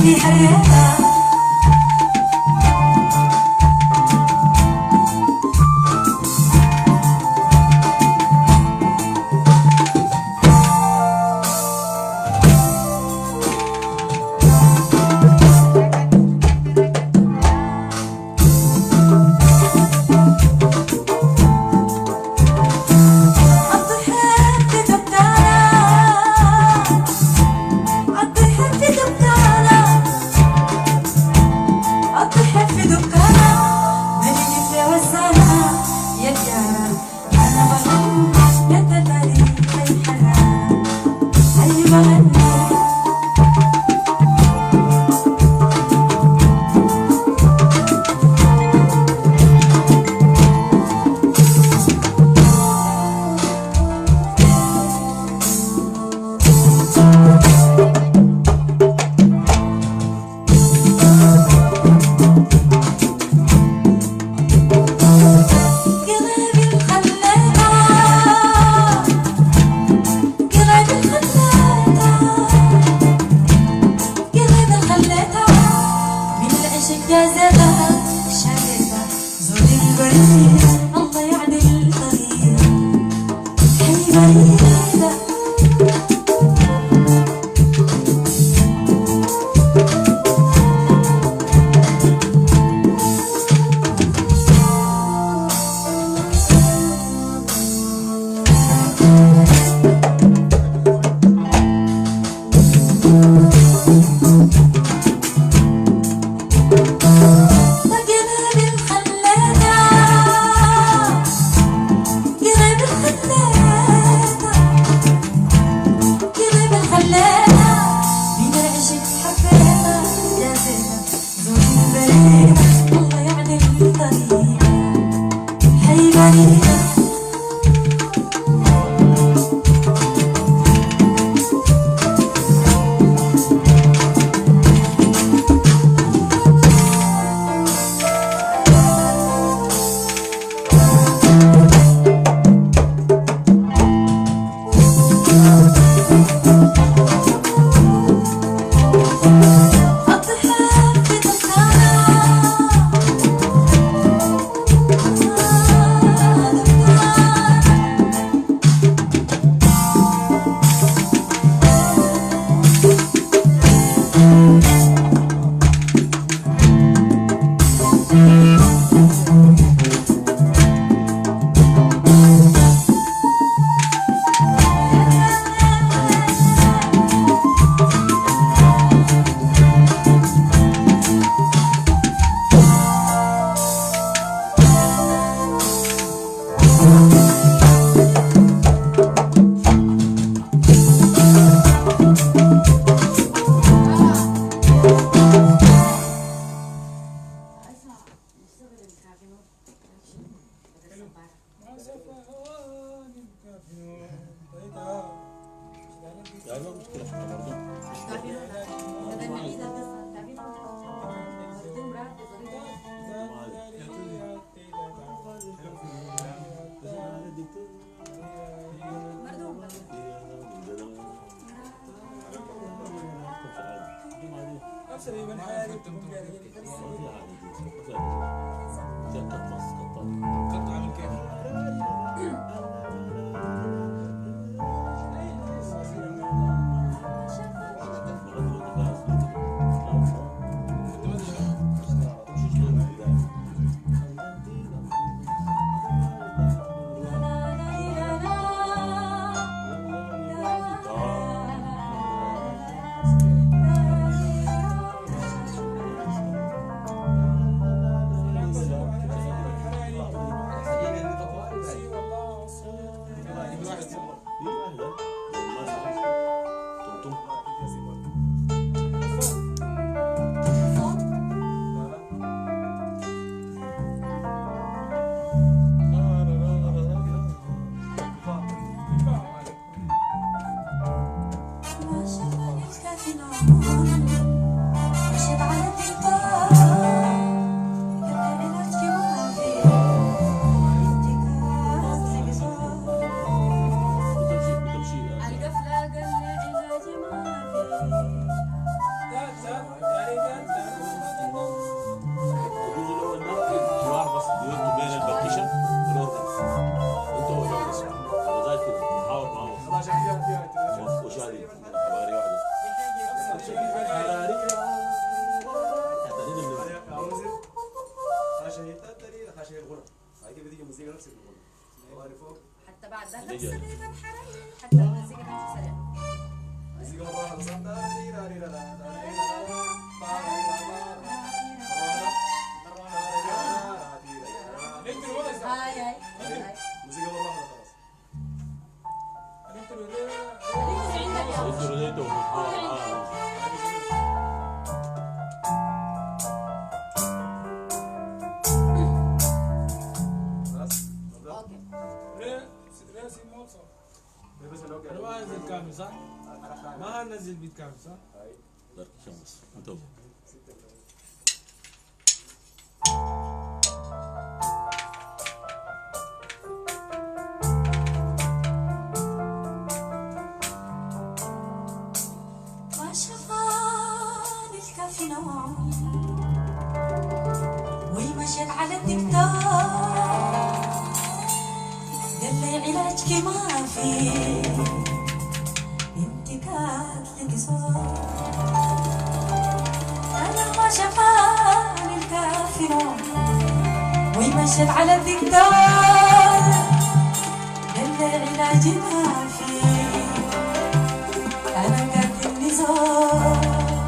قلبي حريتها ما هننزل بيت كامل صح؟ لا خمس انتبه ما شفاني الكافي نوم ومشيت على الدكتور قال لي علاجك ما في لك صوت. أنا ما شفاني الكافر ومشيت على الدكتور قال لي علاجي ما في أنا قاتلني زور.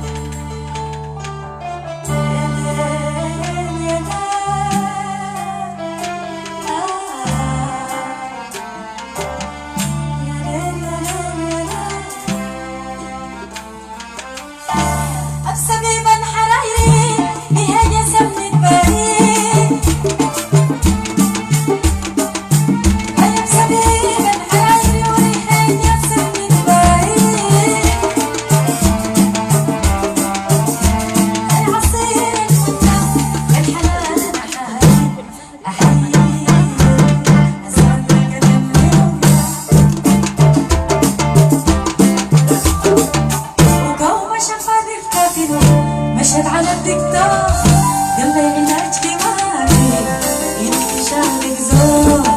مشهد على الدكتور يلا يا علاجك ما في انت شغلك زور.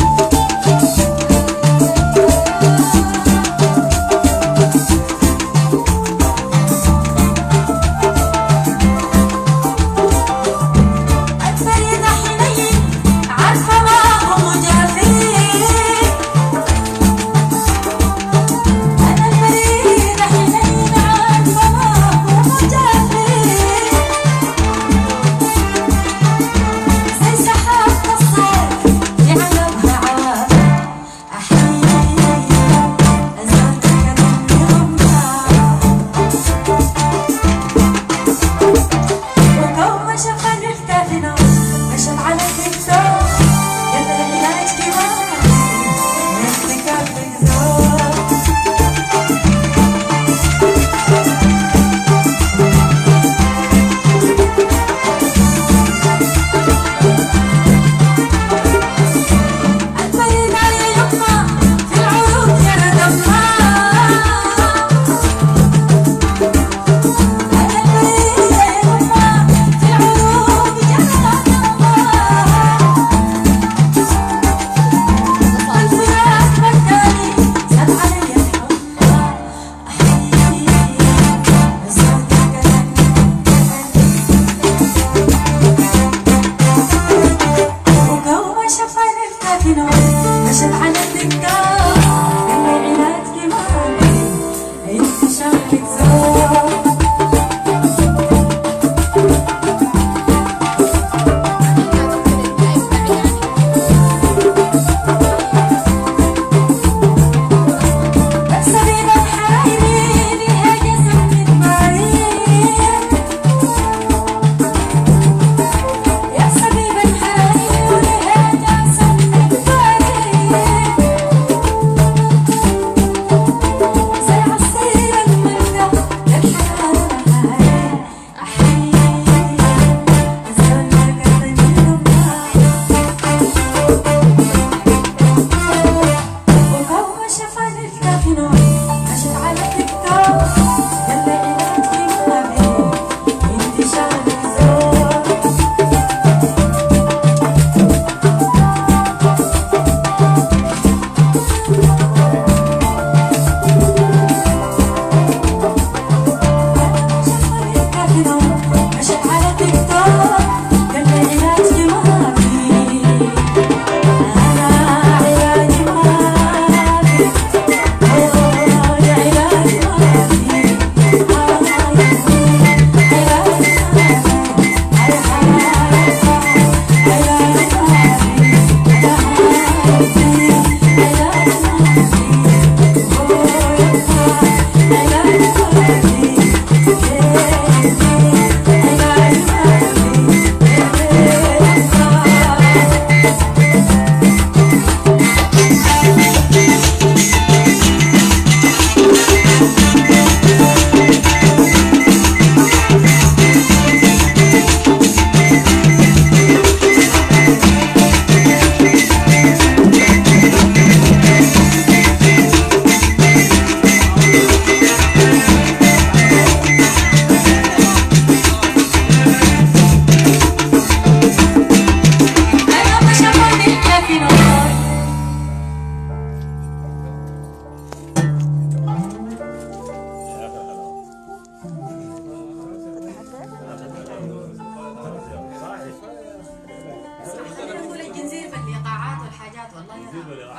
المريضة حنين عارفة ما هو جافي أنا المريضة حنين عارفة ما هو جافي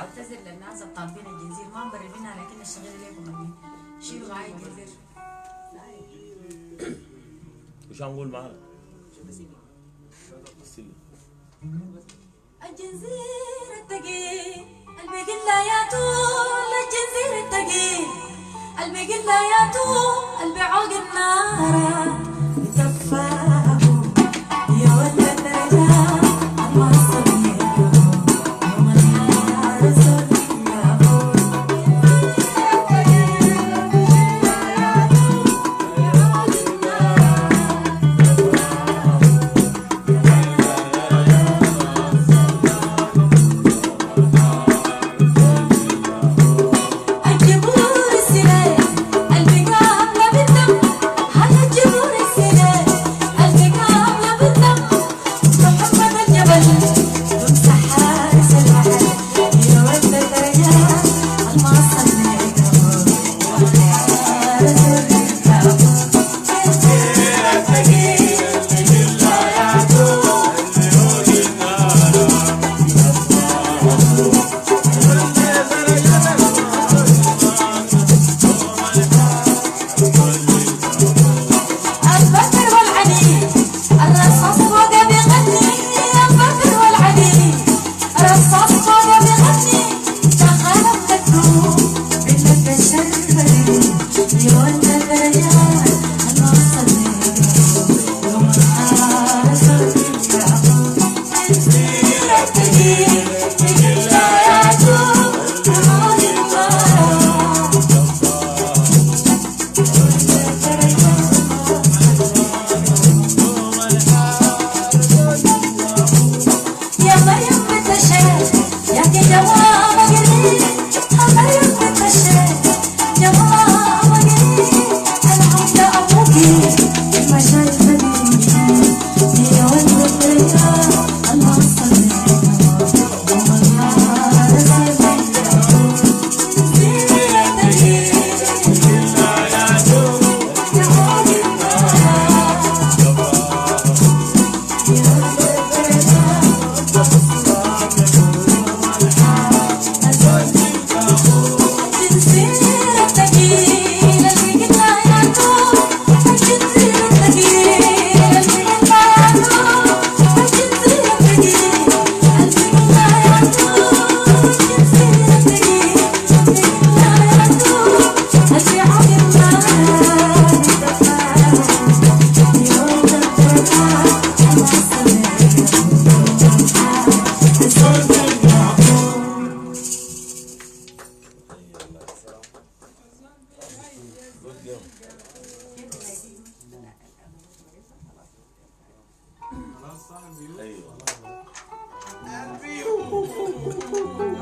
بعتذر للناس الطالبين الجنزير ما مبرر منها لكن الشغل ليكم شيلوا معايا الجنزير. وش هنقول معاك؟ الجنزير الثقيل قلبي قلا يا طول الجنزير الثقيل قلبي قلا يا طول قلبي عوق النار بتفاه يا ولد الرجال المعصب يوم النهار صدق يا أبو الجبور السلال قلبي قابلة بالدم هذا الجبور السلال قلبي قابلة بالدم محمد الجبل تمسح حارس البحر يا ولد الرجال المعصب يقرب والنهار صدق يا أبو البكر والعلي الرصاص فوق بيغني البكر والعلي الرصاص فوق بيغني دخل الدكتور بلك الشربري يا ولد الرجال المعصب يقرب يوم النهار صدق يا أبو الجنزير الثقيل يقلا يا طول عوق النار يا مريم بنت الشيخ يا جواب قريب يا مريم بنت الشيخ جواب قريب العودة أبوكي المشايخ البنين يا ولد الرجال المعصب يوم النهار صدق يا أبو الجنزير الثقيل يا عود النار يا ولد الرجال الجنزير الثقيل اللي قلنا يا طول الجنزير الثقيل اللي قلنا يا طول الجنزير الثقيل اللي قلنا يا طول الجنزير الثقيل اللي قلنا يا طول اللي عوق النار بتفاه يا ولد الرجال المعصب يقرب صدق يا أبو خلاص صاحبي ايوه قلبي